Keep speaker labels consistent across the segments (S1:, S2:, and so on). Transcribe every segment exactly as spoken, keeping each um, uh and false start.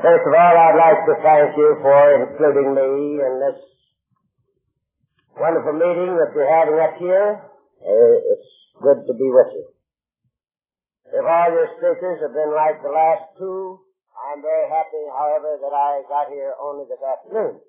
S1: First of all, I'd like to thank you for including me in this wonderful meeting that you're having up here. Uh, it's good to be with you. If all your speakers have been like the last two, I'm very happy, however, that I got here only this afternoon.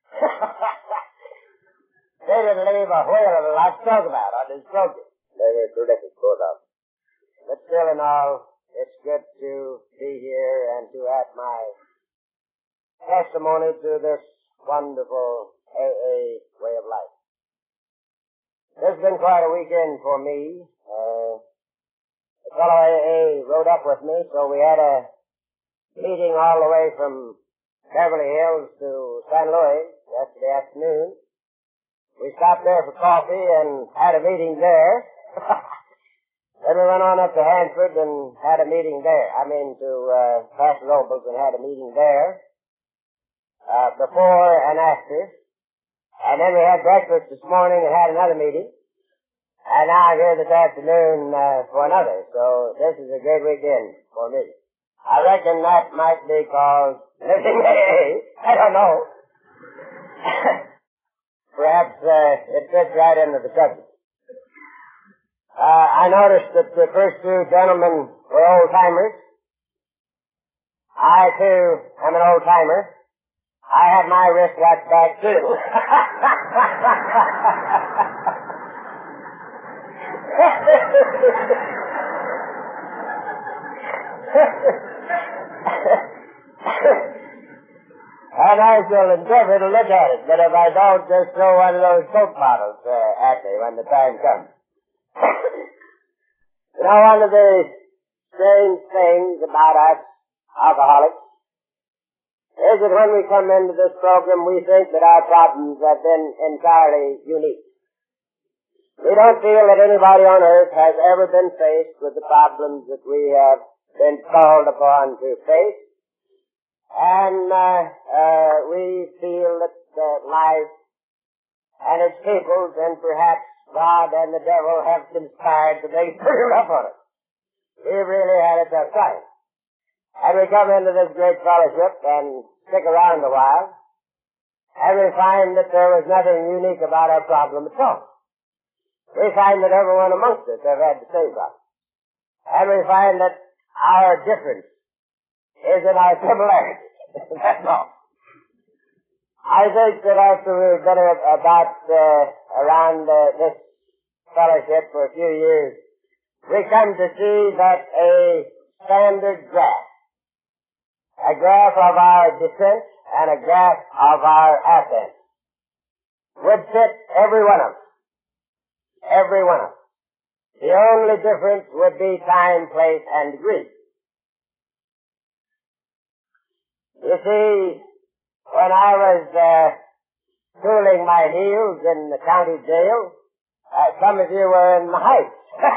S1: They didn't leave a whale of a lot to talk about on this program. They were terrific, both of them. But still in all, it's good to be here and to add my testimony to this wonderful A A way of life. This has been quite a weekend for me. Uh, the fellow A A rode up with me, so we had a meeting all the way from Beverly Hills to Saint Louis yesterday afternoon. We stopped there for coffee and had a meeting there. Then we went on up to Hanford and had a meeting there. I mean to uh, Paso Robles and had a meeting there. Uh, before and after. And then we had breakfast this morning and had another meeting. And now I'm here this afternoon uh, for another. So this is a great weekend for me. I reckon that might be called living A A. I don't know. Perhaps uh, it fits right into the subject. Uh, I noticed that the first two gentlemen were old-timers. I, too, am an old-timer. I have my wristwatch back, too. And I shall endeavor to look at it, but if I don't, just throw one of those Coke bottles uh, at me when the time comes. You know, one of the strange things about us alcoholics is that when we come into this program, we think that our problems have been entirely unique. We don't feel that anybody on earth has ever been faced with the problems that we have been called upon to face. And uh, uh, we feel that uh, life and its peoples and perhaps God and the devil have conspired to make pretty rough on us. We've really had a tough time. And we come into this great fellowship and stick around a while, and we find that there was nothing unique about our problem at all. We find that everyone amongst us have had the same problem. And we find that our difference is in our similarity. That's all. I think that after we've been about uh, around uh, this fellowship for a few years, we come to see that a standard graph, a graph of our descent and a graph of our ascent, would fit every one of us. Every one of us. The only difference would be time, place, and degree. You see, when I was uh, cooling my heels in the county jail, uh, some of you were in the heights.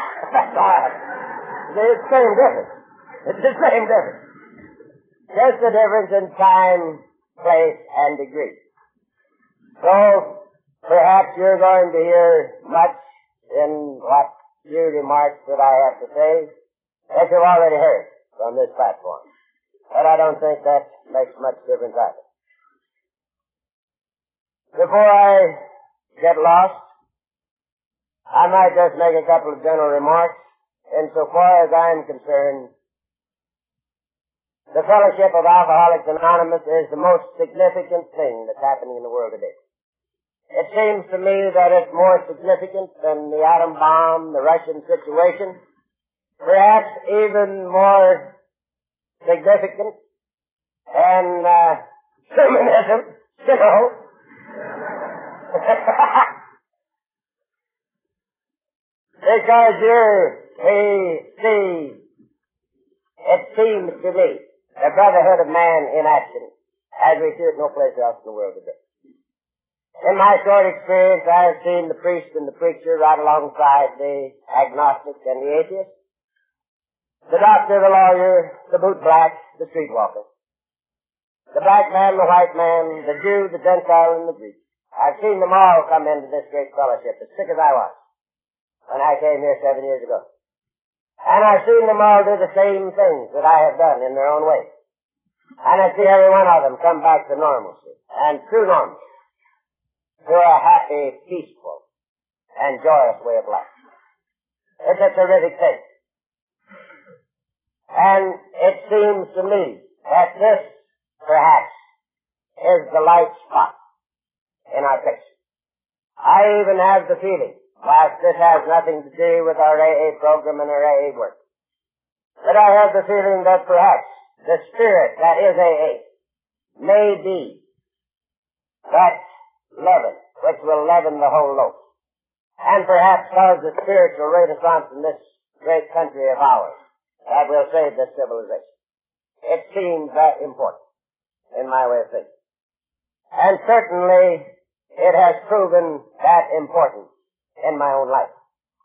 S1: It's the same difference. It's the same difference. Just the difference in time, place, and degree. So, perhaps you're going to hear much in what few remarks that I have to say that you've already heard from this platform. But I don't think that makes much difference either. Before I get lost, I might just make a couple of general remarks. Insofar as I'm concerned, the Fellowship of Alcoholics Anonymous is the most significant thing that's happening in the world today. It seems to me that it's more significant than the atom bomb, the Russian situation, perhaps even more significant than uh, humanism, you know. Because you're, we see, it seems to me, the brotherhood of man in action, as we see it no place else in the world today. In my short experience, I have seen the priest and the preacher right alongside the agnostic and the atheist, the doctor, the lawyer, the bootblack, the streetwalker, the black man, the white man, the Jew, the Gentile, and the Greek. I've seen them all come into this great fellowship, as sick as I was when I came here seven years ago. And I've seen them all do the same things that I have done in their own way. And I see every one of them come back to normalcy, and true normalcy, to a happy, peaceful, and joyous way of life. It's a terrific thing. And it seems to me that this, perhaps, is the light spot in our picture. I even have the feeling, whilst this has nothing to do with our A A program and our A A work, that I have the feeling that perhaps the spirit that is A A may be that leaven which will leaven the whole loaf, and perhaps cause the spiritual renaissance in this great country of ours that will save this civilization. It seems that important in my way of thinking. And certainly it has proven that important in my own life.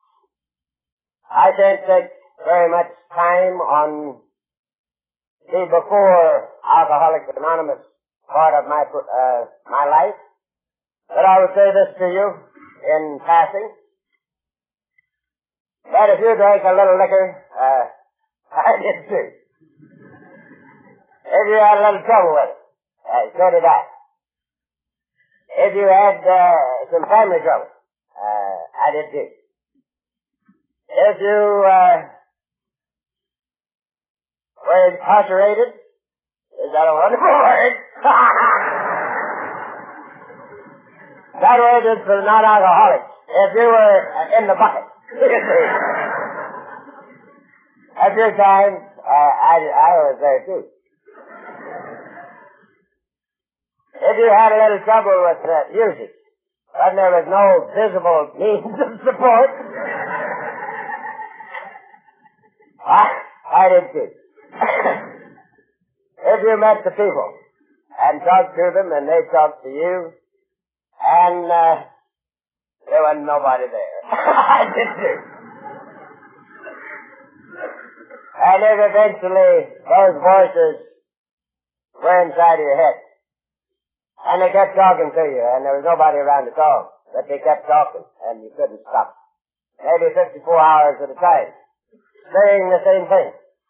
S1: I can't take very much time on the before Alcoholics Anonymous part of my uh, my life, but I will say this to you in passing, that if you drank a little liquor, uh, I did too. If you had a little trouble with it, uh, so did I. If you had uh, some family trouble, uh, I did too. If you uh, were incarcerated, is that a wonderful word? That word is for non-alcoholics. If you were in the bucket. At your time, uh, I, I was there too. If you had a little trouble with uh, music, and there was no visible means of support, I, I did too. If you met the people and talked to them and they talked to you, and uh, there wasn't nobody there, I did too. And if eventually those voices were inside of your head, and they kept talking to you, and there was nobody around to talk, but they kept talking, and you couldn't stop. Maybe fifty-four hours at a time, saying the same thing.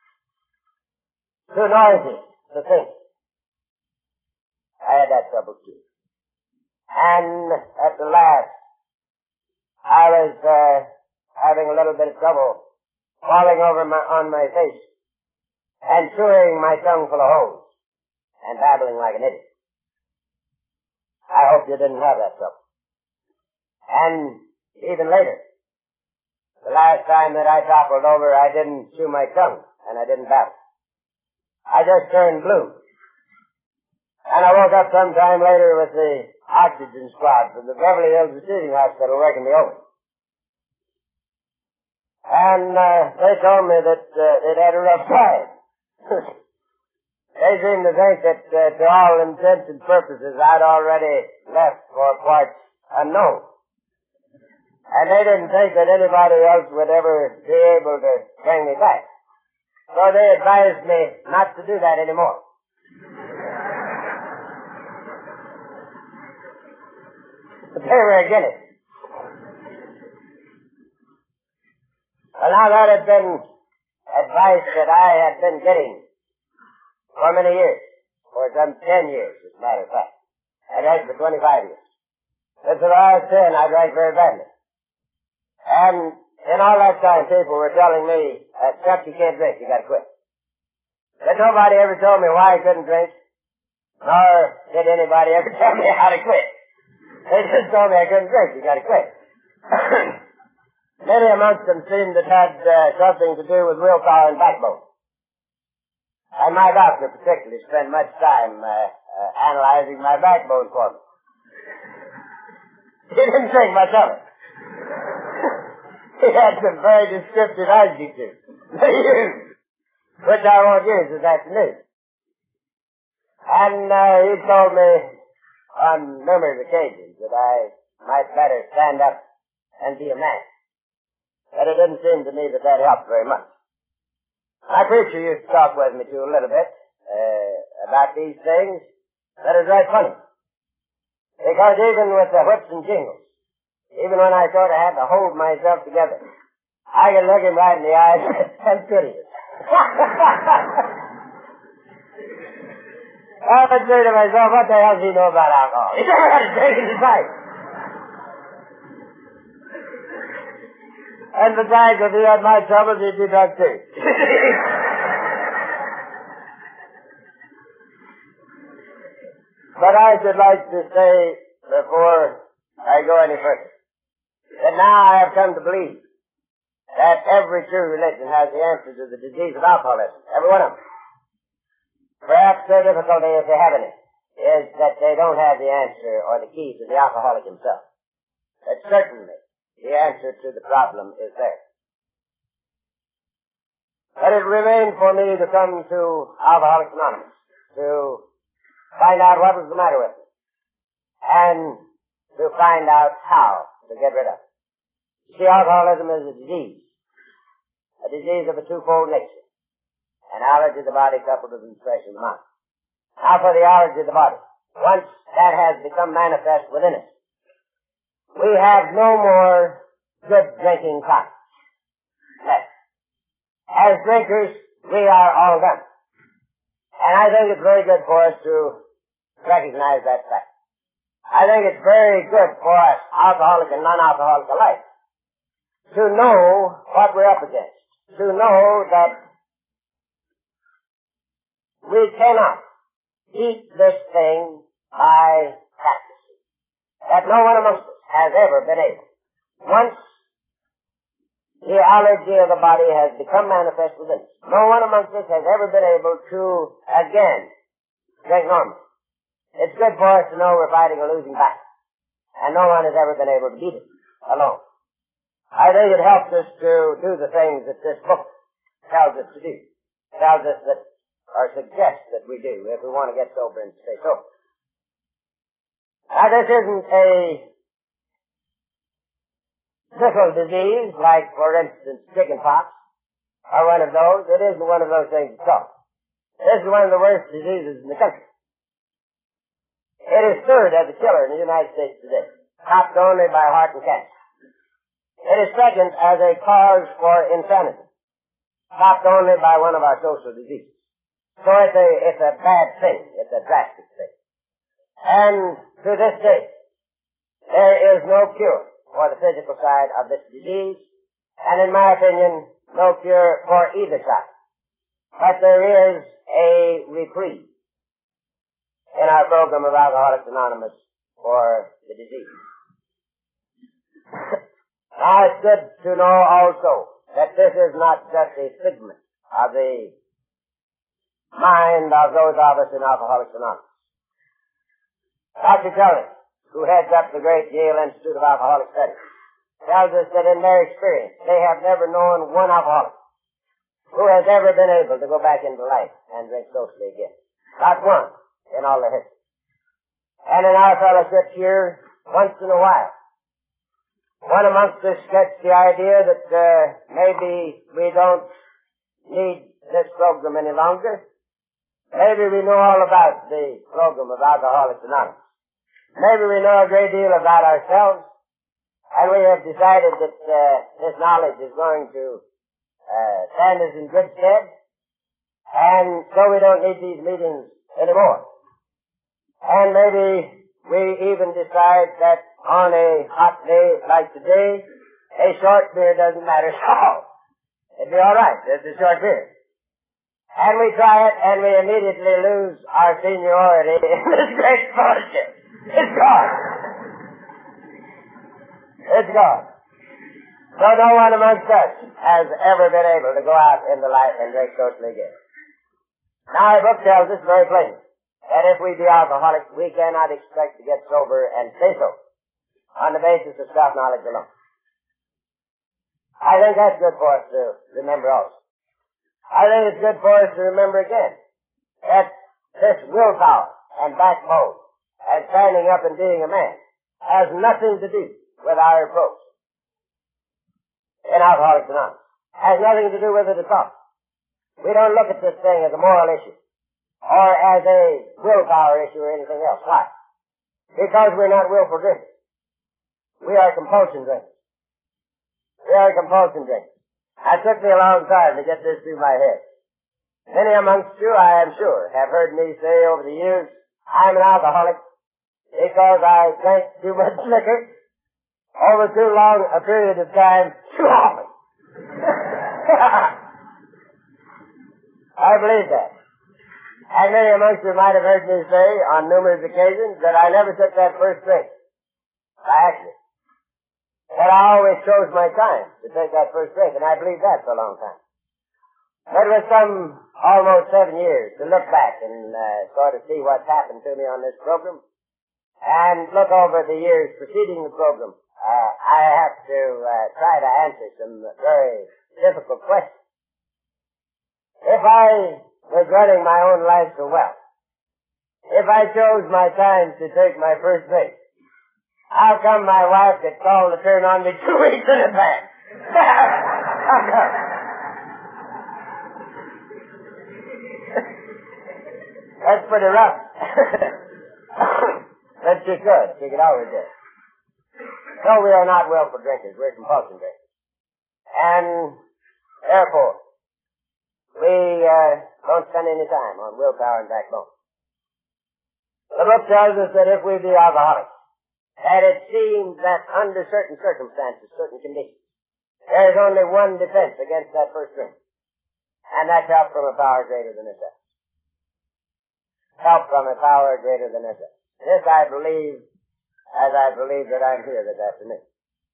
S1: Too noisy to think. I had that trouble too. And at the last, I was uh, having a little bit of trouble falling over my, on my face and chewing my tongue full of holes and babbling like an idiot. I hope you didn't have that trouble. And even later, the last time that I toppled over, I didn't chew my tongue and I didn't babble. I just turned blue. And I woke up some time later with the oxygen squad from the Beverly Hills Receiving Hospital working me over. And uh, they told me that uh, they'd had a rough time. They seemed to think that uh, to all intents and purposes I'd already left for parts unknown. And they didn't think that anybody else would ever be able to bring me back. So they advised me not to do that anymore. But they were against it. Well, now that had been advice that I had been getting for many years, for some ten years, as a matter of fact. I drank for twenty-five years. Since when I was ten, I drank very badly. And in all that time, people were telling me, uh, Chuck, you can't drink, you gotta quit. But nobody ever told me why I couldn't drink, nor did anybody ever tell me how to quit. They just told me I couldn't drink, you gotta quit. Many amongst them seemed to have had uh, something to do with willpower and backbone. And my doctor particularly spent much time uh, uh, analyzing my backbone for me. He didn't think much of it. He had some very descriptive adjectives to use, which I won't use this afternoon. And uh, he told me on numerous occasions that I might better stand up and be a man. But it didn't seem to me that that helped very much. My preacher used to talk with me too a little bit uh, about these things. That is right funny. Because even with the whips and jingles, even when I sort of had to hold myself together, I could look him right in the eyes and good he is. I would say to myself, what the hell does he know about alcohol? He never had a drink in his life. And besides, if he had my troubles, he'd be drunk too. But I should like to say, before I go any further, that now I have come to believe that every true religion has the answer to the disease of alcoholism. Every one of them. Perhaps their difficulty, if they have any, is that they don't have the answer or the key to the alcoholic himself. But certainly, the answer to the problem is there. But it remained for me to come to Alcoholics Anonymous to find out what was the matter with me and to find out how to get rid of it. You see, alcoholism is a disease, a disease of a twofold nature, an allergy of the body coupled with an expression of the mind. Now for the allergy of the body. Once that has become manifest within us, we have no more good drinking time left. As drinkers, we are all done. And I think it's very good for us to recognize that fact. I think it's very good for us, alcoholic and non-alcoholic alike, to know what we're up against. To know that we cannot beat this thing by practicing. That no one amongst us has ever been able. Once the allergy of the body has become manifest within us, no one amongst us has ever been able to, again, drink normally. It's good for us to know we're fighting a losing battle. And no one has ever been able to beat it alone. I think it helps us to do the things that this book tells us to do. Tells us that, or suggests that we do, if we want to get sober and stay sober. Now this isn't a fickle disease, like, for instance, chickenpox, or one of those. It isn't one of those things at all. This is one of the worst diseases in the country. It is third as a killer in the United States today, topped only by heart and cancer. It is second as a cause for insanity, topped only by one of our social diseases. So it's a, it's a bad thing. It's a drastic thing. And to this day, there is no cure for the physical side of this disease, and in my opinion, no cure for either side. But there is a reprieve in our program of Alcoholics Anonymous for the disease. Now it's good to know also that this is not just a figment of the mind of those of us in Alcoholics Anonymous. Doctor Kelly, who heads up the great Yale Institute of Alcoholic Studies, tells us that in their experience, they have never known one alcoholic who has ever been able to go back into life and drink socially again. Not one in all their history. And in our fellowship here, once in a while, one amongst us gets the idea that uh, maybe we don't need this program any longer. Maybe we know all about the program of Alcoholics Anonymous. Maybe we know a great deal about ourselves, and we have decided that uh, this knowledge is going to uh, stand us in good stead, and so we don't need these meetings anymore. And maybe we even decide that on a hot day like today, a short beer doesn't matter at all. It'd be all right. It's a short beer. And we try it, and we immediately lose our seniority in this great fellowship. It's gone. It's gone. So no one amongst us has ever been able to go out into life and drink socially again. Now our book tells us very plainly that if we be alcoholics, we cannot expect to get sober and stay sober on the basis of self-knowledge alone. I think that's good for us to remember also. I think it's good for us to remember again that this willpower and backbone and standing up and being a man has nothing to do with our approach in Alcoholics Anonymous. Has nothing to do with it at all. We don't look at this thing as a moral issue or as a willpower issue or anything else. Why? Because we're not willful drinkers. We are compulsion drinkers. We are compulsion drinkers. It took me a long time to get this through my head. Many amongst you, I am sure, have heard me say over the years, I'm an alcoholic because I drank too much liquor over too long a period of time too often. I believe that. And many amongst you might have heard me say on numerous occasions that I never took that first drink by accident. That I always chose my time to take that first drink, and I believe that for a long time. But it was some almost seven years to look back and uh, sort of see what's happened to me on this program, and look over the years preceding the program. Uh, I have to uh, try to answer some very difficult questions. If I was running my own life so well, if I chose my time to take my first drink, how come my wife had called to turn on me two weeks in advance? How come? That's pretty rough. But she could. She could always do it. So we are not willful drinkers. We're compulsion drinkers. And therefore, we uh, don't spend any time on willpower and backbone. The book tells us that if we be alcoholics, that it seems that under certain circumstances, certain conditions, there is only one defense against that first drink. And that's help from a power greater than itself. Help from a power greater than itself. This I believe, as I believe that I'm here this afternoon.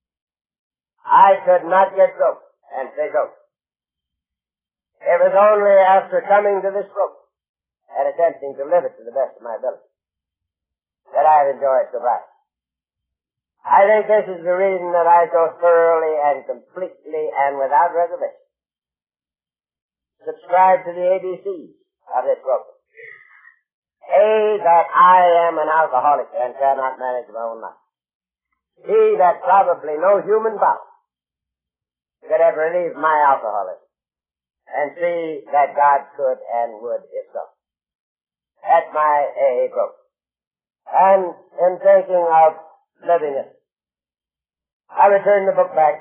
S1: I could not get sober and stay sober. It was only after coming to this program and attempting to live it to the best of my ability that I've enjoyed sobriety. I think this is the reason that I so thoroughly and completely and without reservation subscribe to the A B Cs of this program. A, that I am an alcoholic and cannot manage my own life. B, that probably no human power could ever relieve my alcoholism. And C, that God could and would if so. That's my A A program. And in thinking of living it, I return the book back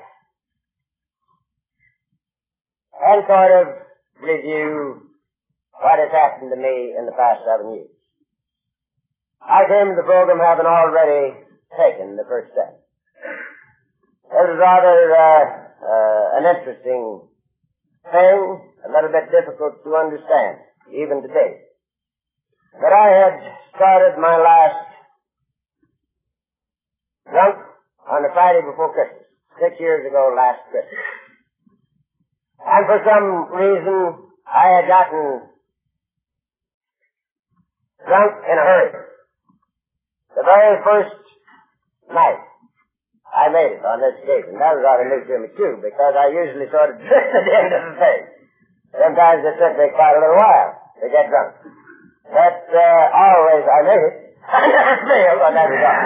S1: and sort of review what has happened to me in the past seven years. I came to the program having already taken the first step. It was rather uh, uh, an interesting thing, a little bit difficult to understand, even today. But I had started my last drunk on the Friday before Christmas, six years ago last Christmas. And for some reason, I had gotten drunk in a hurry. The very first night I made it on this occasion. That was rather new to me too, because I usually sort of drifted into the thing. Sometimes it took me quite a little while to get drunk. But uh, always I made it. I never failed on that regard.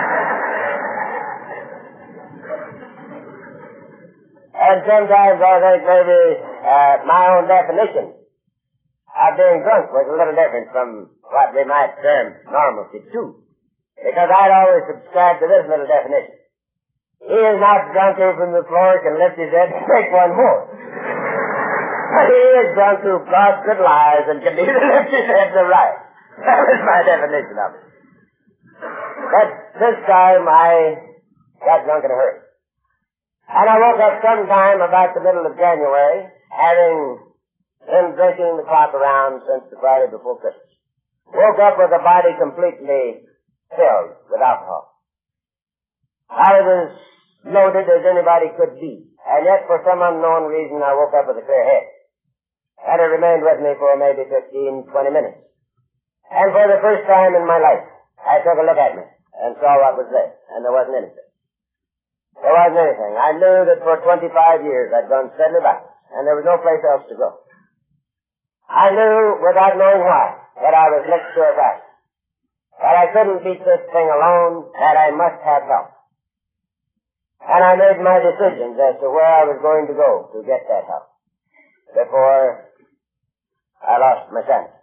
S1: And sometimes I think maybe uh, my own definition of being drunk was a little different from what we might term normalcy too. Because I'd always subscribed to this little definition. He is not drunk who from the floor can lift his head and take one more. But he is drunk who plots good lies and can neither lift his head nor right. That was my definition of it. But this time I got drunk in a hurry. And I woke up sometime about the middle of January, having been drinking the clock around since the Friday before Christmas. Woke up with a body completely filled with alcohol. I was loaded as anybody could be, and yet for some unknown reason I woke up with a clear head. And it remained with me for maybe fifteen, twenty minutes. And for the first time in my life, I took a look at me and saw what was there, and there wasn't anything. There wasn't anything. I knew that for twenty-five years I'd gone steadily back, and there was no place else to go. I knew, without knowing why, that I was licked to a fast, that I couldn't beat this thing alone, that I must have help. And I made my decisions as to where I was going to go to get that help before I lost my sense.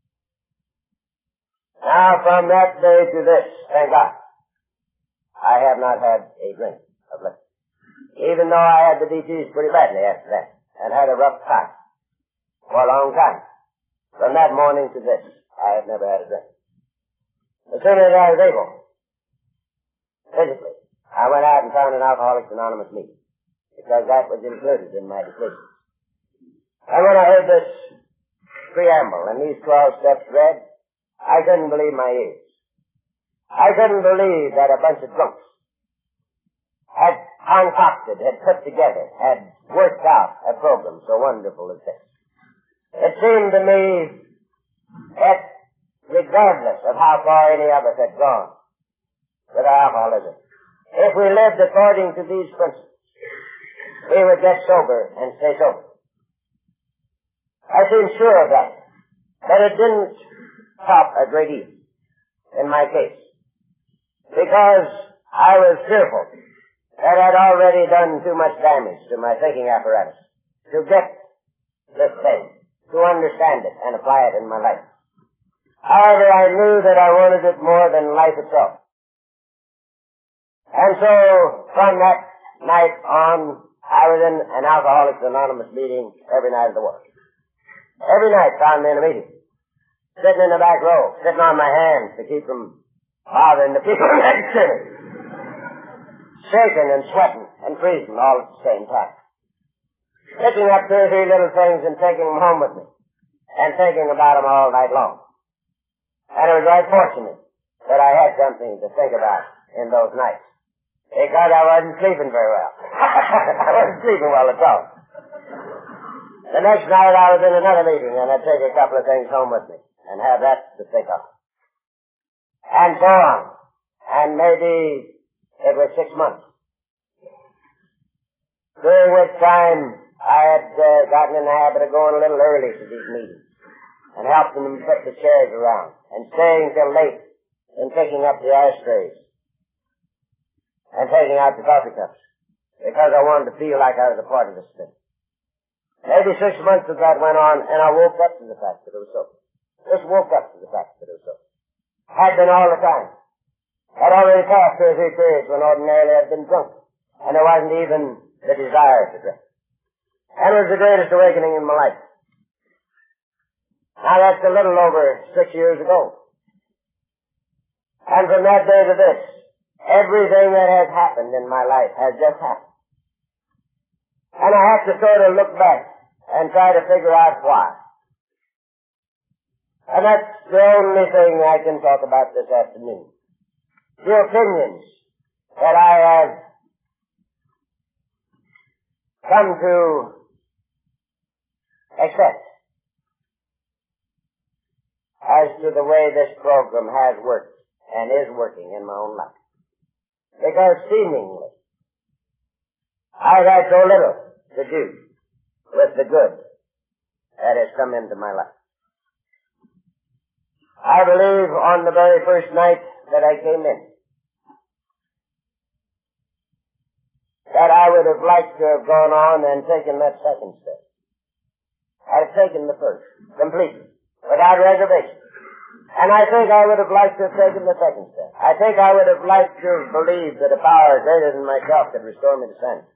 S1: Now, from that day to this, thank God, I have not had a drink of liquor. Even though I had the disease pretty badly after that, and had a rough time for a long time. From that morning to this, I have never had a drink. As soon as I was able, physically, I went out and found an Alcoholics Anonymous meeting, because that was included in my decision. And when I heard this preamble and these twelve steps read, I couldn't believe my ears. I couldn't believe that a bunch of drunks had concocted, had put together, had worked out a program so wonderful as this. It seemed to me that regardless of how far any of us had gone with our alcoholism, if we lived according to these principles, we would get sober and stay sober. I seem sure of that, but it didn't top a great deal in my case, because I was fearful that I'd already done too much damage to my thinking apparatus to get this thing, to understand it and apply it in my life. However, I knew that I wanted it more than life itself. And so, from that night on, I was in an Alcoholics Anonymous meeting every night of the world. Every night found me in a meeting, sitting in the back row, sitting on my hands to keep from bothering the people next to me, shaking and sweating and freezing all at the same time, picking up two or three little things and taking them home with me, and thinking about them all night long. And it was right fortunate that I had something to think about in those nights, because I wasn't sleeping very well. I wasn't sleeping well at all. The next night I was in another meeting, and I'd take a couple of things home with me and have that to think of. And so on. And maybe it was six months, during which time I had uh, gotten in the habit of going a little early to these meetings and helping them put the chairs around and staying till late and picking up the ashtrays and taking out the coffee cups, because I wanted to feel like I was a part of this thing. Maybe six months of that went on, and I woke up to the fact that it was so. Just woke up to the fact that it was so. Had been all the time. Had already passed two or three periods when ordinarily I'd been drunk, and there wasn't even the desire to drink. And it was the greatest awakening in my life. Now that's a little over six years ago. And from that day to this, everything that has happened in my life has just happened. And I have to sort of look back and try to figure out why. And that's the only thing I can talk about this afternoon. The opinions that I have come to accept as to the way this program has worked and is working in my own life. Because seemingly, I've had so little to do with the good that has come into my life. I believe on the very first night that I came in, that I would have liked to have gone on and taken that second step. I've taken the first, completely, without reservation. And I think I would have liked to have taken the second step. I think I would have liked to have believed that a power greater than myself could restore me to sanity.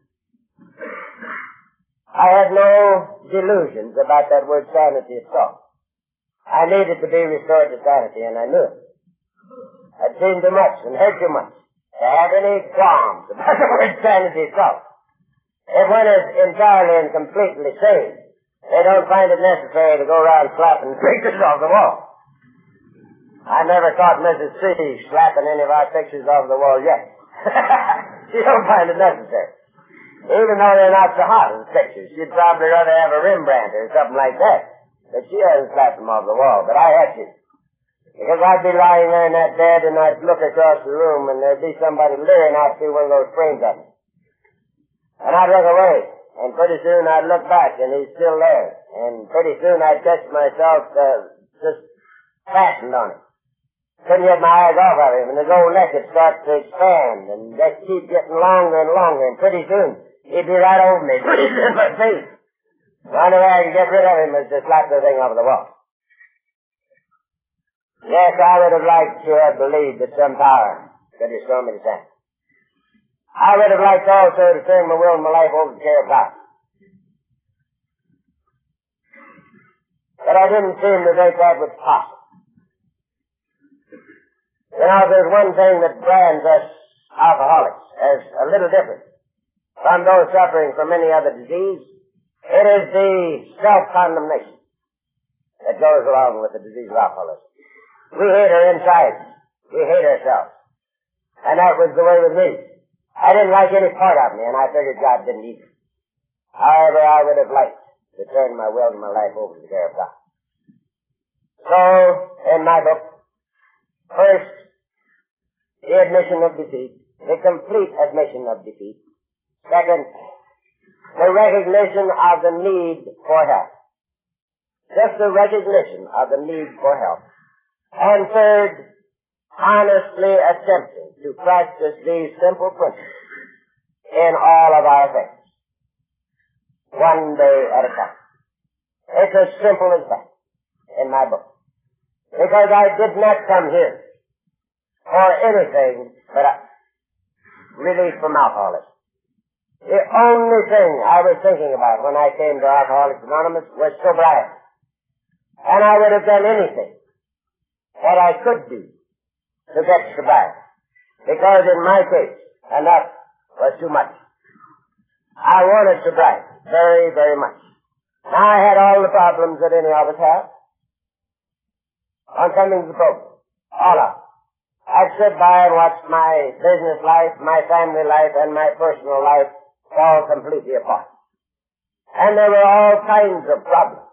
S1: I had no delusions about that word sanity itself. I needed to be restored to sanity, and I knew it. I'd seen too much and heard too much to have any qualms about the word sanity itself. If one is entirely and completely sane, they don't find it necessary to go around slapping pictures off the wall. I never caught Missus C slapping any of our pictures off the wall yet. She don't find it necessary. Even though they're not so hot as pictures, she'd probably rather have a Rembrandt or something like that. But she hasn't slapped them off the wall, but I had to. Because I'd be lying there in that bed and I'd look across the room and there'd be somebody leering out through one of those frames at me. And I'd look away, and pretty soon I'd look back and he's still there. And pretty soon I'd catch myself uh, just fastened on him. Couldn't get my eyes off of him, and his old neck would start to expand and just keep getting longer and longer, and pretty soon he'd be right over me, breathing in my face. The only way I could get rid of him was to slap the thing over the wall. Yes, I would have liked to have believed that some power could restore me to sanity. I would have liked also to turn my will and my life over to care of God. but I didn't seem to think that was possible. You know, there's one thing that brands us alcoholics as a little different from those suffering from any other disease. It is the self-condemnation that goes along with the disease of alcoholism. We hate our insides. We hate ourselves. And that was the way with me. I didn't like any part of me, and I figured God didn't either. However, I would have liked to turn my will and my life over to the care of God. So, in my book, first, the admission of defeat, the complete admission of defeat. Second, the recognition of the need for help. Just the recognition of the need for help. And third, honestly attempting to practice these simple principles in all of our things. One day at a time. It's as simple as that in my book. Because I did not come here for anything but a relief from alcoholism. The only thing I was thinking about when I came to Alcoholics Anonymous was sobriety. And I would have done anything that I could do to get sobriety. Because in my case, enough was too much. I wanted sobriety very, very much. Now I had all the problems that any of us have on coming to the program. All of them. I'd sit by and watch my business life, my family life, and my personal life fall completely apart. And there were all kinds of problems.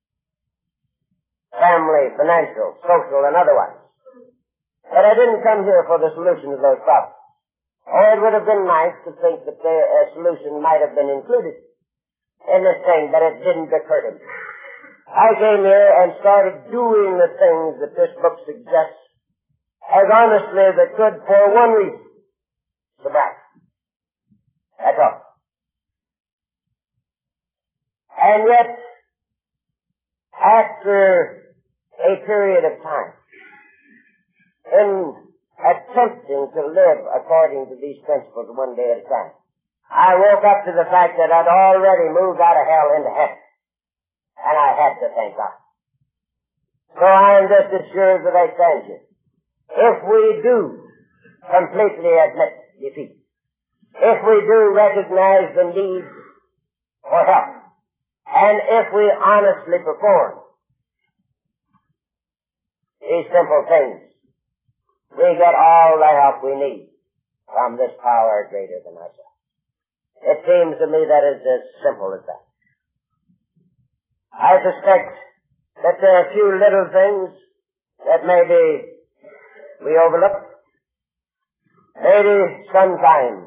S1: Family, financial, social, and otherwise. But I didn't come here for the solution of those problems. Oh, it would have been nice to think that the uh, solution might have been included in this thing, but it didn't occur to me. I came here and started doing the things that this book suggests as honestly as it could for one reason. Sobriety. That's all. And yet, after a period of time, in attempting to live according to these principles one day at a time, I woke up to the fact that I'd already moved out of hell into heaven. And I had to thank God. So I am just as sure that I stand here. If we do completely admit defeat, if we do recognize the need for help, and if we honestly perform these simple things, we get all the help we need from this power greater than ourselves. It seems to me that is as simple as that. I suspect that there are a few little things that maybe we overlook. Maybe sometimes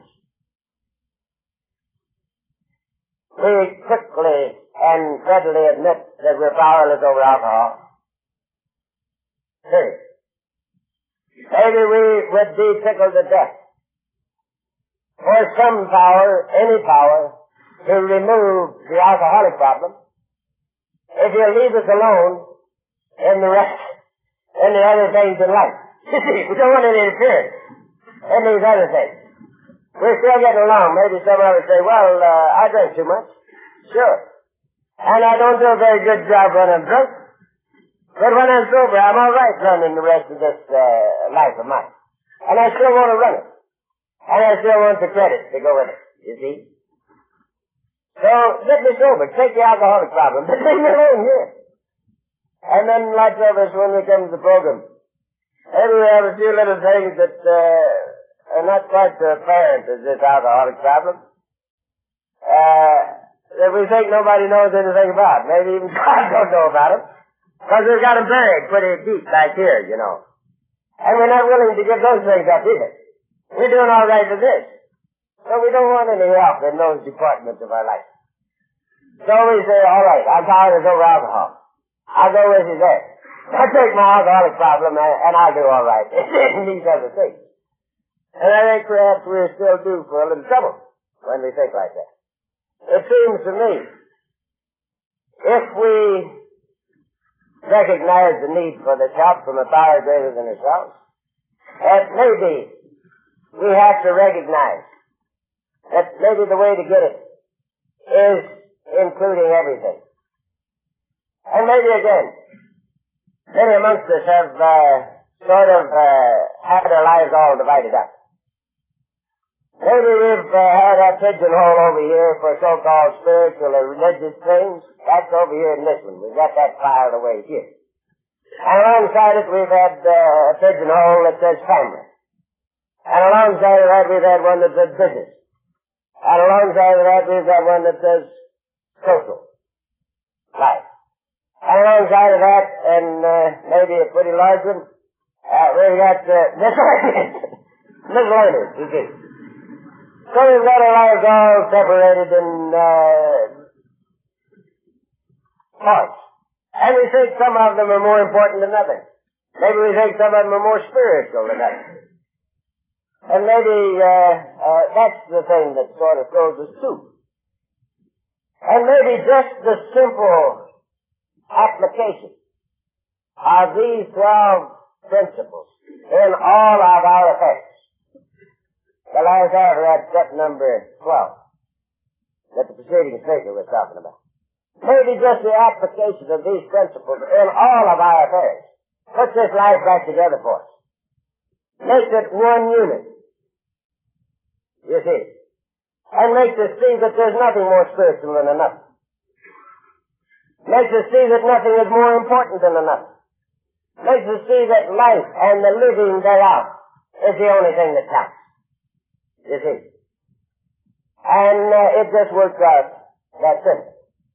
S1: we quickly and readily admit that we're powerless over alcohol. Serious. Maybe we would be tickled to death for some power, any power, to remove the alcoholic problem. If you leave us alone in the rest, in the other things in life. We don't want any interference in these other things. We're still getting along. Maybe someone would say, well, uh, I drink too much. Sure. And I don't do a very good job when I'm drunk. But when I'm sober, I'm all right running the rest of this uh, life of mine. And I still want to run it. And I still want the credit to go with it, you see. So, get me sober. Take the alcoholic problem. But leave me alone here. And then lots of us, when we come to the program, maybe we have a few little things that uh, are not quite so apparent as this alcoholic problem. Uh, that we think nobody knows anything about. Maybe even God don't know about them. Because we've got them buried pretty deep back here, you know. And we're not willing to give those things up either. We're doing all right with this. So we don't want any help in those departments of our life. So we say, all right, I'm powerless over alcohol. I'll go with you there. I'll take my alcoholic problem and, and I'll do all right in these other things. And I think perhaps we're still due for a little trouble when we think like that. It seems to me, if we recognize the need for this help from a power greater than ourselves, that maybe we have to recognize that maybe the way to get it is including everything. And maybe again, many amongst us have uh, sort of uh, had our lives all divided up. Maybe we've uh, had a pigeonhole over here for so-called spiritual or religious things. That's over here in this one. We've got that filed away here. And alongside it we've had uh, a pigeonhole that says family. And alongside of that we've had one that says business. And alongside of that we've got one that says social life. And alongside of that, and uh, maybe a pretty large one, uh, we've got uh, miscellaneous. Miscellaneous, you see. So we've got our lives all separated in uh, parts. And we think some of them are more important than others. Maybe we think some of them are more spiritual than others. And maybe uh, uh, that's the thing that sort of throws us too. And maybe just the simple application of these twelve principles in all of our affairs. The last hour had step number twelve that the preceding speaker was talking about. Maybe just the application of these principles in all of our affairs puts this life back together for us. Makes it one unit. You see. And makes us see that there's nothing more spiritual than another. Makes us see that nothing is more important than another. Makes us see that life and the living thereof is the only thing that counts. You see. And uh, it just works out that simple.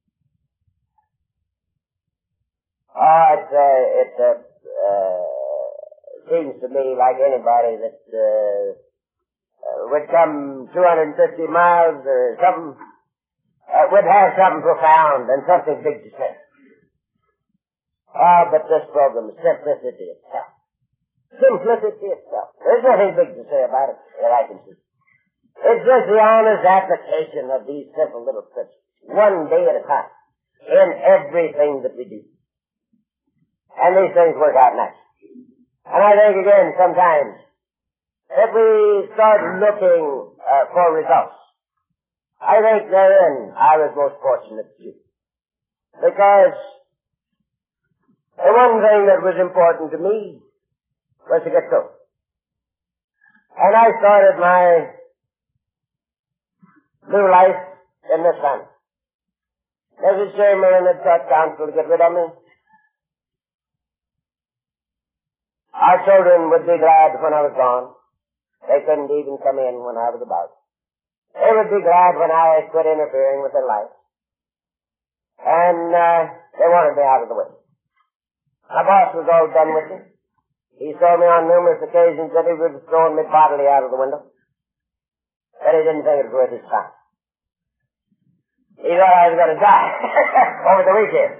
S1: Oh, it, uh, it uh, uh, seems to me like anybody that uh, uh, would come two hundred fifty miles or something, uh, would have something profound and something big to say. Ah, but this program is simplicity itself. Simplicity itself. There's nothing big to say about it that I can see. It's just the honest application of these simple little principles, one day at a time, in everything that we do. And these things work out nice. And I think again, sometimes, if we start looking uh, for results, I think therein I was most fortunate too. Because the one thing that was important to me was to get through. And I started my new life in this family. Missus Chamberlain had sought counsel to get rid of me. Our children would be glad when I was gone. They couldn't even come in when I was about. They would be glad when I quit interfering with their life. And uh, they wanted me out of the way. My boss was all done with me. He saw me on numerous occasions that he was throwing me bodily out of the window. But he didn't think it was worth his time. He thought I was going to die over the weekend.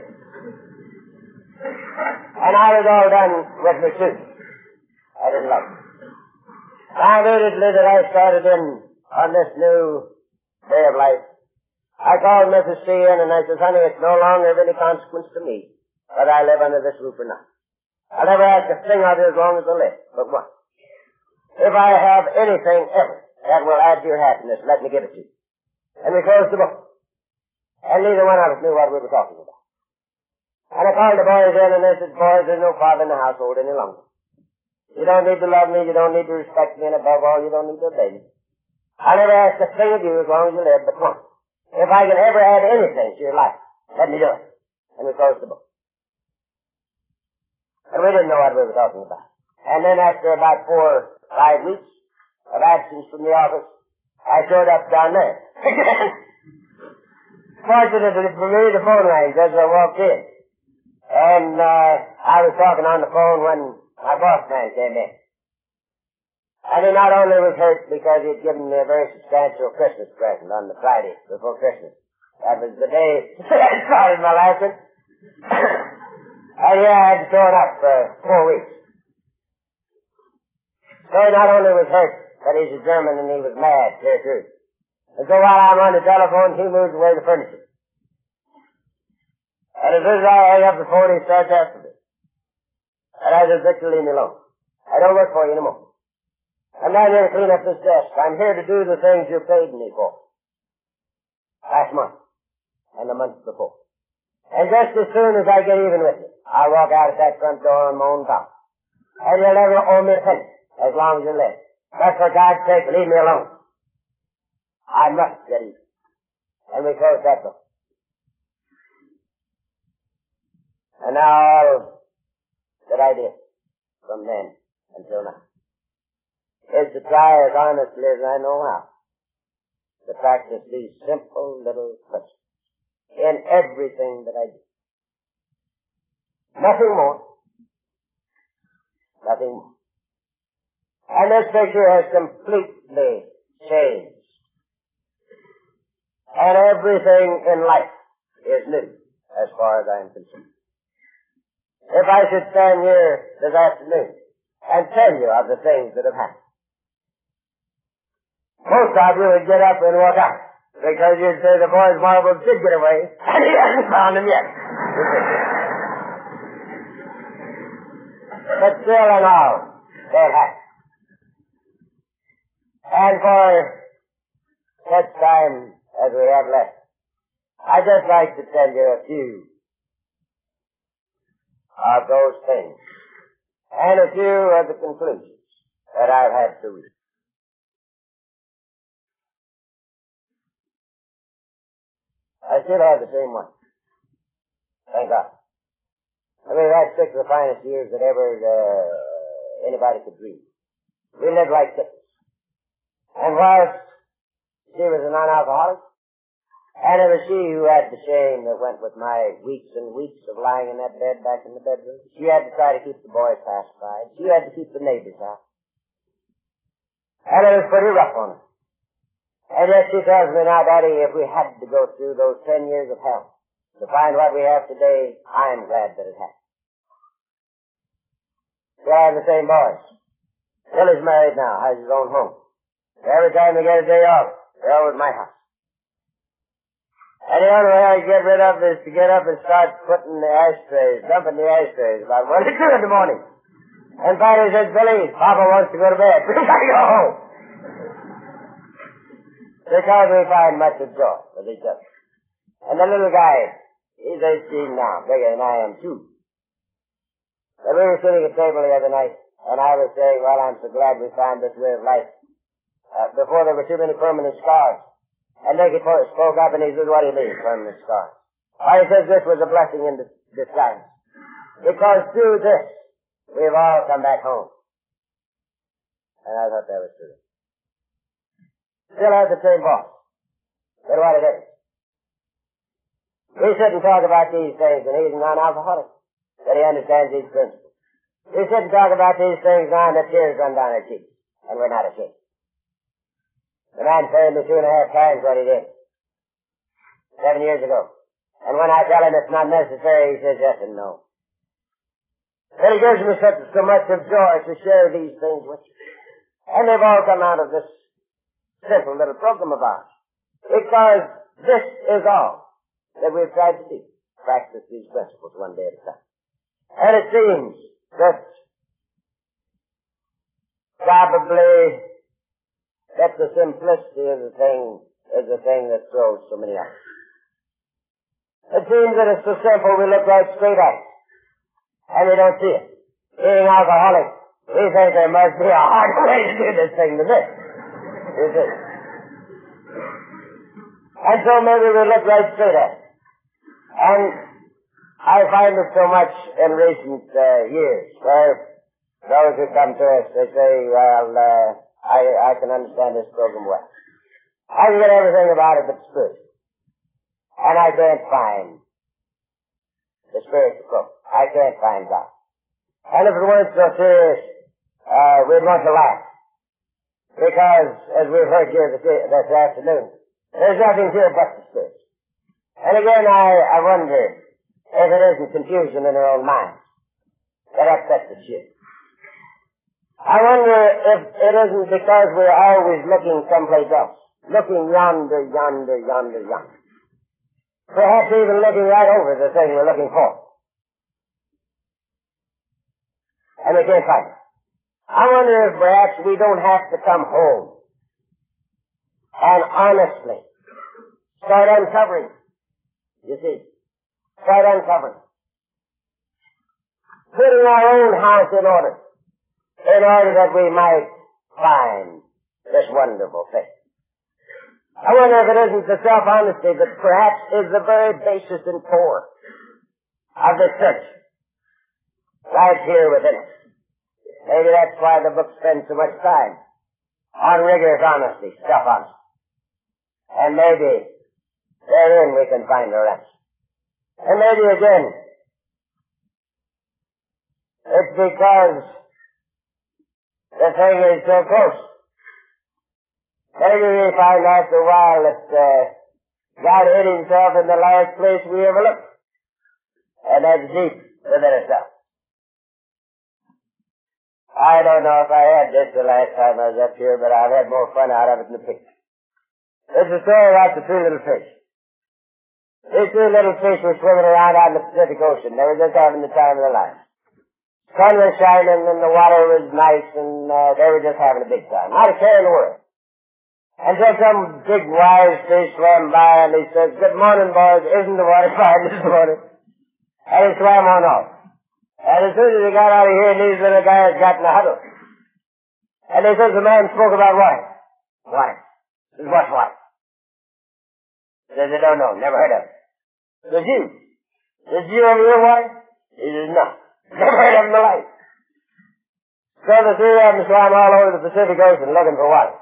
S1: And I was all done with my suit. I didn't like it. Now, immediately that I started in on this new way of life, I called Missus C in and I said, honey, it's no longer of any consequence to me that I live under this roof or not. I'll never ask a thing of you as long as I live, but one. If I have anything ever that will add to your happiness, let me give it to you. And we closed the book. And neither one of us knew what we were talking about. And I called the boys in and they said, boys, there's no father in the household any longer. You don't need to love me, you don't need to respect me, and above all, you don't need to obey me. I'll never ask a thing of you as long as you live, but one. If I can ever add anything to your life, let me do it. And we closed the book. And we didn't know what we were talking about. And then after about four, five weeks of absence from the office, I showed up down there. Fortunately for me, the phone rang as I walked in. And uh, I was talking on the phone when my boss man came in. And he not only was hurt because he had given me a very substantial Christmas present on the Friday before Christmas. That was the day I started my lesson. And yeah, I had to throw it up for four weeks. So he not only was hurt, but he's a German and he was mad, clear through. And so while I'm on the telephone, he moves away the furniture. And as soon as I hang up the phone, he starts after me. And I said, Victor, leave me alone. I don't work for you anymore. I'm not here to clean up this desk. I'm here to do the things you paid me for. Last month. And the month before. And just as soon as I get even with you, I'll walk out at that front door on my own power. And you'll never owe me a penny as long as you live. But for God's sake, leave me alone. I must get even. And we close that book. And now all that I did from then until now is to try as honestly as I know how to practice these simple little principles in everything that I do. Nothing more. Nothing more. And this picture has completely changed. And everything in life is new as far as I am concerned. If I should stand here this afternoon and tell you of the things that have happened, most of you would get up and walk out because you'd say the boy's marbles did get away and he hasn't found them yet. But still and all, they'll happen. And for such time as we have left, I'd just like to tell you a few of those things and a few of the conclusions that I've had to reach. I still have the same one. Thank God. I mean, that's six of the finest years that ever uh, anybody could dream. We lived like kittens. And whilst she was a non-alcoholic, and it was she who had the shame that went with my weeks and weeks of lying in that bed back in the bedroom. She had to try to keep the boys pacified. She had to keep the neighbors out. And it was pretty rough on her. And yet she tells me now, Daddy, if we had to go through those ten years of hell to find what we have today, I'm glad that it happened. Still have the same boys. Billy's married now, has his own home. Every time they get a day off, they're over at my house. And the only way I get rid of it is to get up and start putting the ashtrays, dumping the ashtrays about one or two in the morning. And finally says, Billy, Papa wants to go to bed. We gotta go home. Because we find much of joy with each other. And the little guy, he's eighteen now, bigger than I am too. And we were sitting at table the other night, and I was saying, well, I'm so glad we found this way of life. Uh, before there were too many permanent scars. And Nicky spoke up and he said, what do you mean, permanent scars? Why, he says this was a blessing in disguise. Because through this, we've all come back home. And I thought that was true. Still have the same boss. But what it is. We sit and talk about these things, and he's a non-alcoholic. But he understands these principles. We sit and talk about these things now, and the tears run down our cheeks. And we're not ashamed. The man told me two and a half times what he did. Seven years ago. And when I tell him it's not necessary, he says yes and no. And it gives me such, so much of joy to share these things with you. And they've all come out of this simple little program of ours. Because this is all that we've tried to do. Practice these principles one day at a time. And it seems that probably that the simplicity of the thing is the thing that throws so many out. It seems that it's so simple we look right straight at it. And we don't see it. Being alcoholics, we think there must be a harder way to do this thing than this. You see? And so maybe we look right straight at it. And I find it so much in recent uh, years where those who come to us, they say, well, uh, I, I can understand this program well. I can get everything about it but spiritual. And I can't find the spiritual program. I can't find God. And if it weren't so serious, uh, we'd want to laugh. Because, as we've heard here this, this afternoon, there's nothing here but the Spirit. And again, I, I wonder if it isn't confusion in our own minds that upsets the ship. I wonder if it isn't because we're always looking someplace else. Looking yonder, yonder, yonder, yonder. Perhaps even looking right over the thing we're looking for. And we can't find it. I wonder if perhaps we don't have to come home and honestly start uncovering, you see, start uncovering, putting our own house in order, in order that we might find this wonderful thing. I wonder if it isn't the self-honesty that perhaps is the very basis and core of the church, right here within us. Maybe that's why the book spends so much time on rigorous honesty, self-honesty. And maybe therein we can find our answer. And maybe again, it's because the thing is so close. Maybe we find after a while that uh, God hid himself in the last place we ever looked. And that's deep within itself. I don't know if I had this the last time I was up here, but I've had more fun out of it in the picture. It's a story about the three little fish. These three little fish were swimming around out in the Pacific Ocean. They were just having the time of their lives. Sun was shining and the water was nice and uh, they were just having a big time. Not a care in the world. Until some big wise fish swam by and he says, "Good morning, boys. Isn't the water fine this morning?" And he swam on off. And as soon as he got out of here, these little guys got in a huddle. And they said the man spoke about wine. Wine. He says, "What's wine?" He says, "I don't know. Never heard of it." He says, "You? Did you ever hear wine?" He says, "No. Never heard of it in my life." So the three of them swam all over the Pacific Ocean looking for wine.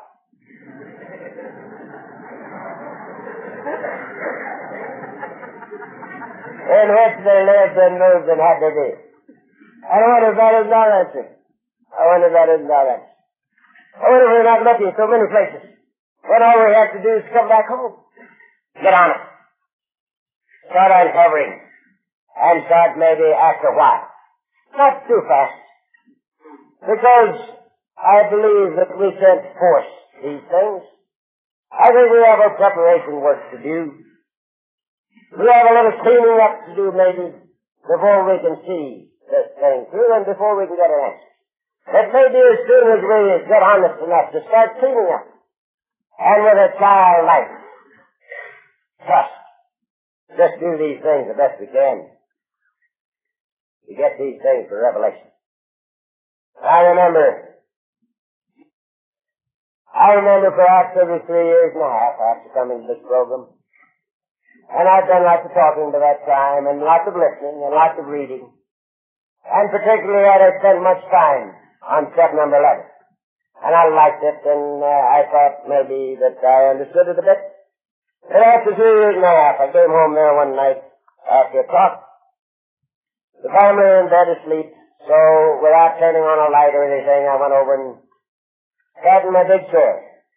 S1: In which they lived and moved and had their being. I wonder if that isn't our answer. I wonder if that isn't our answer. I wonder if we're not looking so many places when all we have to do is come back home. Get on it. Start uncovering. And start maybe after a while. Not too fast. Because I believe that we can't force these things. I think we have a preparation work to do. We have a little cleaning up to do maybe before we can see this thing through and before we can get an answer. But maybe as soon as we get honest enough to start cleaning up and with a childlike trust, just do these things the best we can. We get these things for revelation. I remember, I remember perhaps every three years and a half after coming to this program, and I've done lots of talking to that time, and lots of listening, and lots of reading. And particularly I spent much time on step number eleven. And I liked it, and uh, I thought maybe that I understood it a bit. But after three years and a half, I came home there one night after a talk. The family were in bed asleep, so without turning on a light or anything, I went over and sat in my big chair.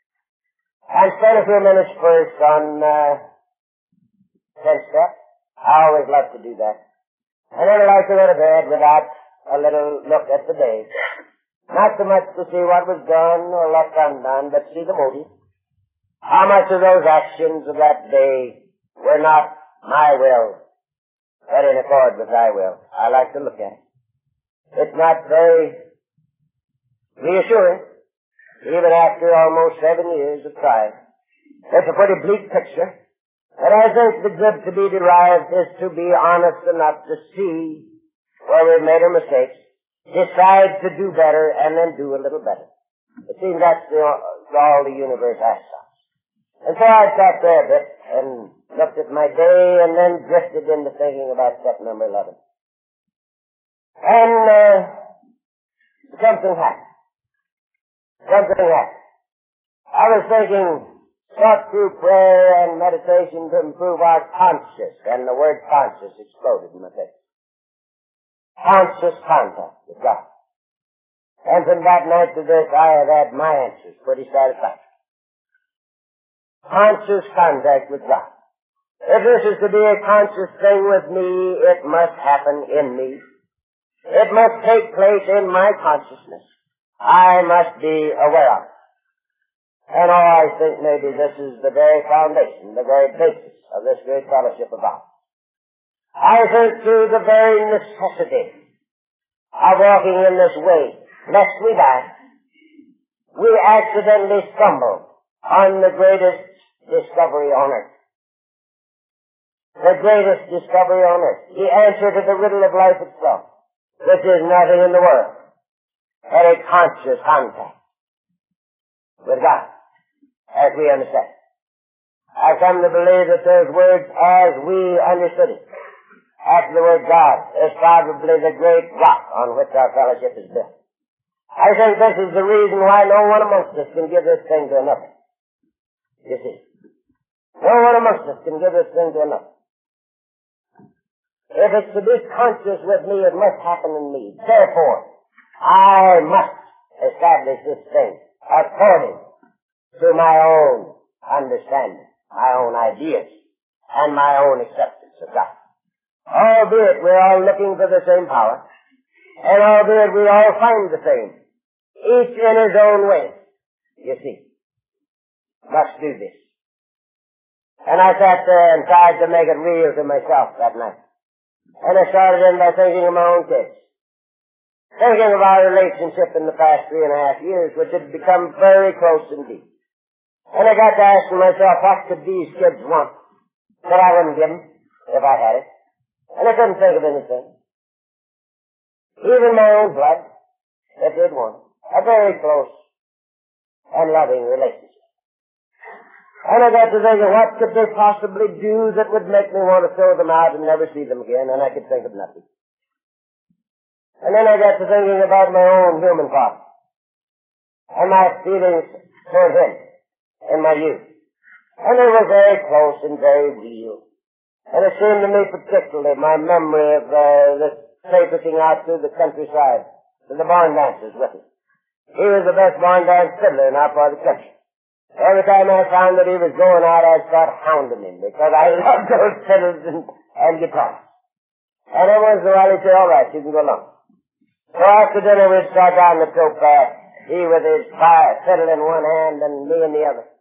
S1: And spent a few minutes first on uh, tenth step. I always love to do that. And then I like to go to bed without a little look at the day. Not so much to see what was done or left undone, but see the motive. How much of those actions of that day were not my will, but in accord with thy will. I like to look at it. It's not very reassuring, even after almost seven years of trying. It's a pretty bleak picture. But I think the good to be derived is to be honest enough to see where we've made our mistakes, decide to do better, and then do a little better. It seems that's the, all the universe asks us. And so I sat there a bit and looked at my day and then drifted into thinking about step number eleven. And uh, something happened. Something happened. I was thinking, sought through prayer and meditation to improve our conscious, and the word conscious exploded in my face. Conscious contact with God. And from that night to this, I have had my answers pretty satisfactory. Conscious contact with God. If this is to be a conscious thing with me, it must happen in me. It must take place in my consciousness. I must be aware of it. And oh, I think maybe this is the very foundation, the very basis of this great fellowship of God. I think through the very necessity of walking in this way, lest we die, we accidentally stumble on the greatest discovery on earth. the greatest discovery on earth, the answer to the riddle of life itself, which is nothing in the world but a conscious contact with God, as we understand. I've come to believe that those words, as we understood it, after the word God, is probably the great rock on which our fellowship is built. I think this is the reason why no one amongst us can give this thing to another. You see, no one amongst us can give this thing to another. If it's to be conscious with me, it must happen in me. Therefore, I must establish this thing according to my own understanding, my own ideas, and my own acceptance of God. Albeit we're all looking for the same power, and albeit we all find the same, each in his own way, you see, must do this. And I sat there and tried to make it real to myself that night. And I started in by thinking of my own kids. Thinking of our relationship in the past three and a half years, which had become very close indeed. And I got to asking myself, what could these kids want that I wouldn't give them if I had it? And I couldn't think of anything. Even my own blood, if they'd want a very close and loving relationship. And I got to thinking, what could they possibly do that would make me want to throw them out and never see them again? And I could think of nothing. And then I got to thinking about my own human father and my feelings toward him in my youth. And they were very close and very real. And it seemed to me particularly my memory of uh, the traipsing out through the countryside to the barn dances with him. He was the best barn dance fiddler in our part of the country. Every time I found that he was going out, I'd start hounding him because I loved those fiddles and, and guitars. And every once in a while he'd say, all right, you can go along. So after dinner we'd start down the towpath, he with his fire fiddle in one hand and me in the other.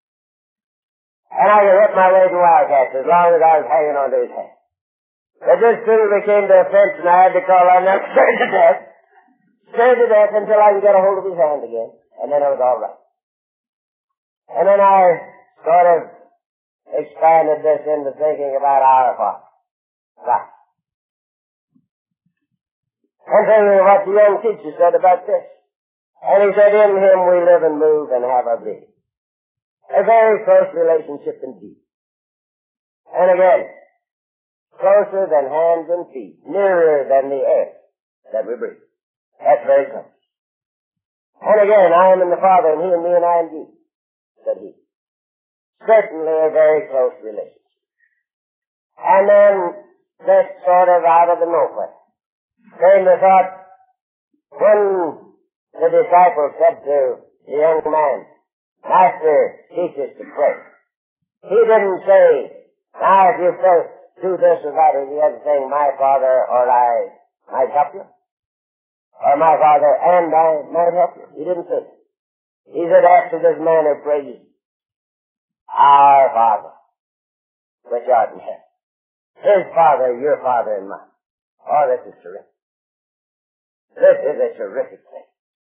S1: And I could hit my way to Wildcats as long as I was hanging onto his hand. But just soon as we came to a fence and I had to call on them, scared to death, scared to death until I could get a hold of his hand again. And then it was all right. And then I sort of expanded this into thinking about our Father. Right. And thinking of what the young teacher said about this. And he said, in him we live and move and have our being. A very close relationship indeed. And again, closer than hands and feet, nearer than the air that we breathe. That's very close. And again, I am in the Father, and he in me, and I in you, said he. Certainly a very close relationship. And then, this sort of out of the nowhere, came the thought, when the disciple said to the young man, Master, teach us to pray. He didn't say, now if you first do this or that or the other thing, my Father or I might help you. Or my Father and I might help you. He didn't say that. He said, after this manner pray ye, our Father, which art in heaven. His Father, your Father, and mine. Oh, this is terrific. This is a terrific thing.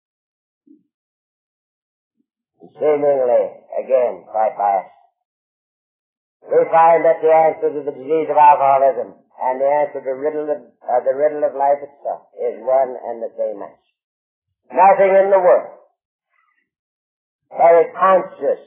S1: Seemingly, again, quite by us, we find that the answer to the disease of alcoholism and the answer to the riddle of, uh, the riddle of life itself is one and the same answer. Nothing in the world but a conscious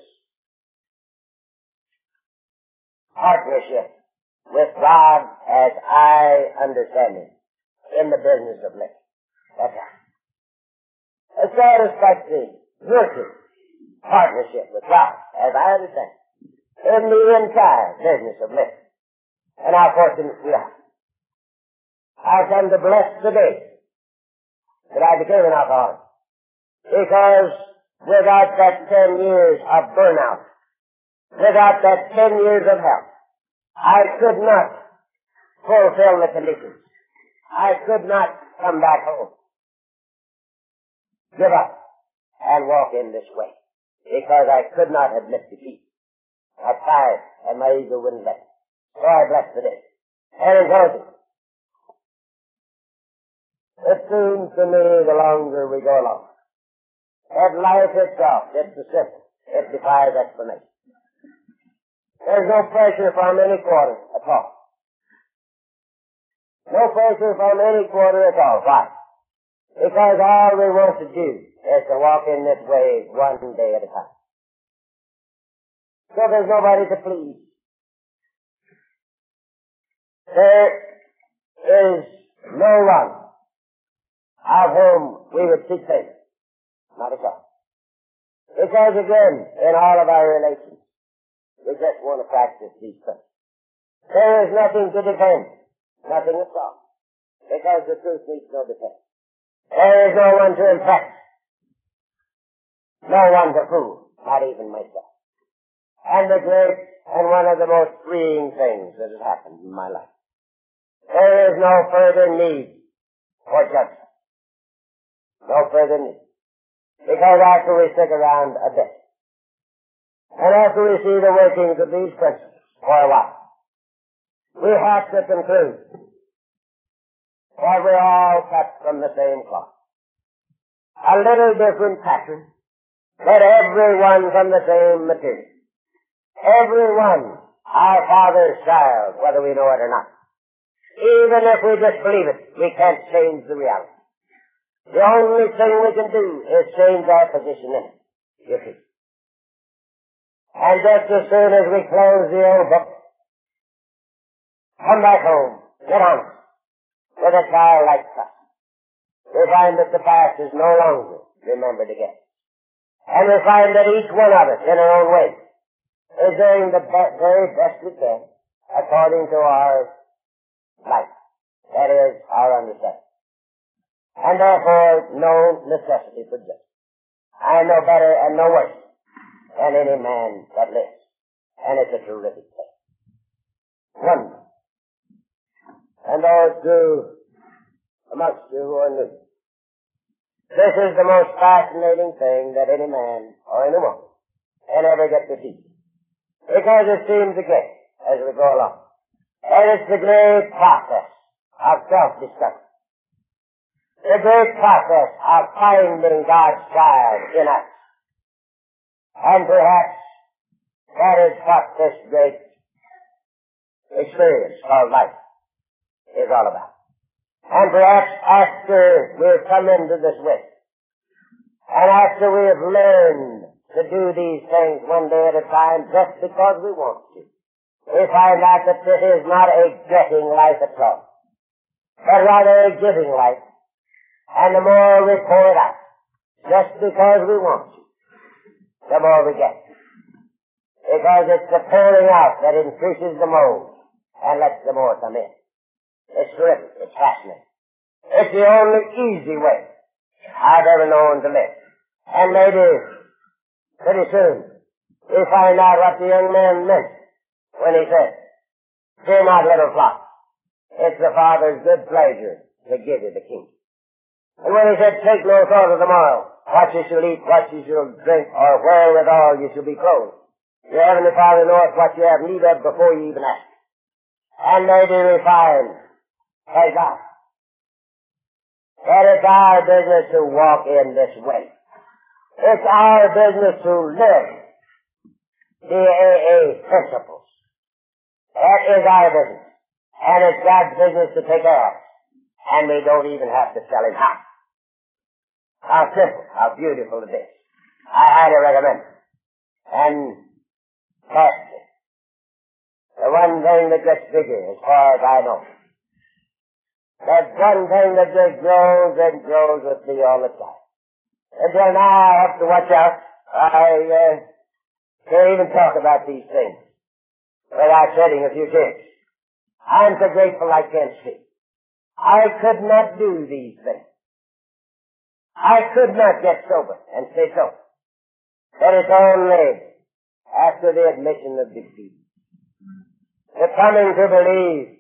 S1: partnership with God as I understand Him in the business of living. That's right. A satisfactory, working partnership with God as I understand in the entire business of living. And how fortunate we are. I come to bless the day that I became an alcoholic. Because without that ten years of burnout, without that ten years of help, I could not fulfill the conditions. I could not come back home, give up, and walk in this way. Because I could not admit defeat. I tried, and my ego wouldn't let me. So I blessed the day. And in closing, it seems to me the longer we go along, that life itself, it's the simple. It defies explanation. There's no pressure from any quarter at all. No pressure from any quarter at all. Why? Because all we want to do is to walk in this way one day at a time. So there's nobody to please. There is no one of whom we would seek favor. Not at all. Because again, in all of our relations, we just want to practice these things. There is nothing to defend. Nothing at all. Because the truth needs no defense. There is no one to impress. No one to fool. Not even myself. And the great and one of the most freeing things that has happened in my life. There is no further need for judgment. No further need. Because after we stick around a bit, and after we see the workings of these principles for a while, we have to conclude that we're all cut from the same cloth. A little different pattern, but everyone from the same material. Everyone our Father's child, whether we know it or not. Even if we disbelieve it, we can't change the reality. The only thing we can do is change our position in it, you see. And just as soon as we close the old book, come back home, get on it, with a childlike trust, we find that the past is no longer remembered again. And we find that each one of us, in our own way, is doing the be- very best we can according to our life. That is, our understanding. And therefore, no necessity for judgment. I know better and no worse than any man that lives. And it's a terrific thing. One. And those who amongst you who are new. This is the most fascinating thing that any man or any woman can ever get to see. Because it seems to get as we go along. And it's the great process of self-discovery. The great process of finding God's child in us. And perhaps that is what this great experience called life is all about. And perhaps after we've come into this way, and after we have learned to do these things one day at a time just because we want to, we find out that this is not a getting life at all, but rather a giving life. And the more we pour it out, just because we want to, the more we get. Because it's the pouring out that increases the mold and lets the more come in. It's terrific. It's fascinating. It's the only easy way I've ever known to live. And maybe pretty soon we find out what the young man meant when he said, "Fear not, little flock. It's the Father's good pleasure to give you the kingdom." And when he said, "Take no thought of tomorrow, what you shall eat, what you shall drink, or wherewithal you shall be clothed. Your heavenly Father knoweth what you have need of before you even ask." And maybe we find, thank God, that it's our business to walk in this way. It's our business to live the A A principles. That is our business. And it's God's business to take care of it. And we don't even have to tell him how. How simple, how beautiful it is. I highly recommend it. And lastly, the one thing that gets bigger as far as I know, that one thing that just grows and grows with me all the time. Until now I have to watch out. I uh, can't even talk about these things without shedding a few tears. I'm so grateful I can't speak. I could not do these things. I could not get sober and stay sober. But it's only after the admission of defeat, the coming to believe,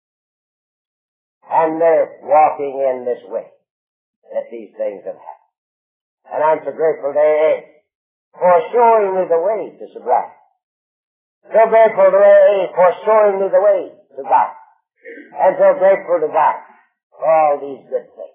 S1: and the walking in this way, that these things have happened. And I'm so grateful to A A for showing me the way to sobriety. So grateful to A A for showing me the way to God. And so grateful to God for all these good things.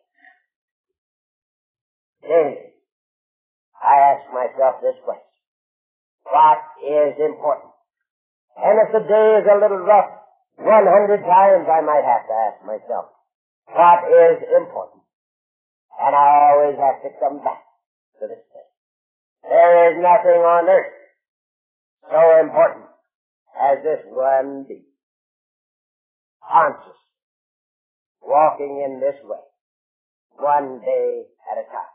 S1: Then, I ask myself this question. What is important? And if the day is a little rough, One hundred times I might have to ask myself, what is important? And I always have to come back to this thing. There is nothing on earth so important as this one deed. Conscious, walking in this way, one day at a time.